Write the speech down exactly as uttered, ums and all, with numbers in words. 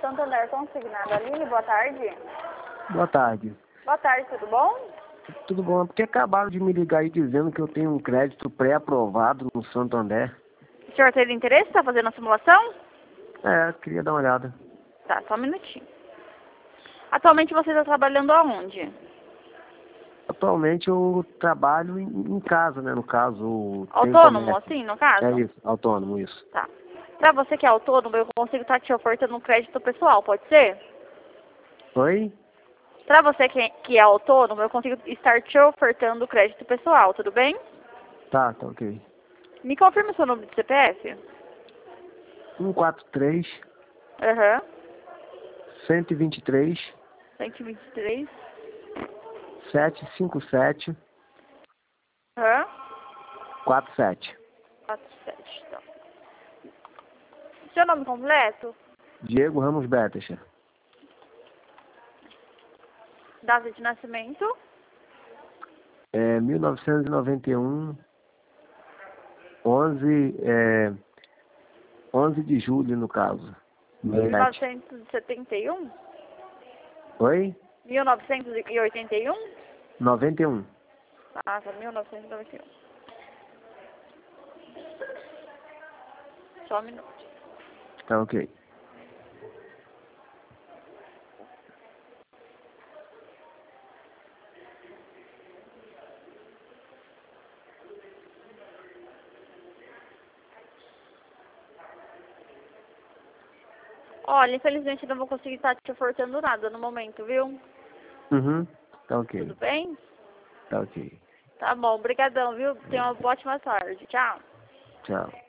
Santander Consignado. Aline, boa tarde. Boa tarde. Boa tarde, tudo bom? Tudo bom? É porque acabaram de me ligar aí dizendo que eu tenho um crédito pré-aprovado no Santander. O senhor teve interesse? Está fazendo a simulação? É, queria dar uma olhada. Tá, só um minutinho. Atualmente você está trabalhando aonde? Atualmente eu trabalho em, em casa, né? No caso... tem Autônomo, comércio. assim, no caso? É isso, autônomo, isso. Tá. Pra você que é autônomo, eu consigo estar te ofertando um crédito pessoal, pode ser? Oi? Pra você que que é autônomo, eu consigo estar te ofertando crédito pessoal, tudo bem? Tá, tá ok. Me confirma o seu número de C P F? um quatro três, Aham. cento e vinte e três, cento e vinte e três. setecentos e cinquenta e sete, Aham. quarenta e sete. quatro sete, então. Seu nome completo? Diego Ramos Betescher. Data de nascimento? É, mil novecentos e noventa e um, onze, é, onze de julho, no caso. mil novecentos e setenta e um? Oi? mil novecentos e oitenta e um? noventa e um. Ah, tá, mil novecentos e noventa e um. Só um minuto. Tá ok. Olha, infelizmente não vou conseguir estar te ofertando nada no momento, viu? Uhum. Tá ok. Tudo bem? Tá ok. Tá bom, brigadão, viu? Tenha uma ótima tarde. Tchau. Tchau.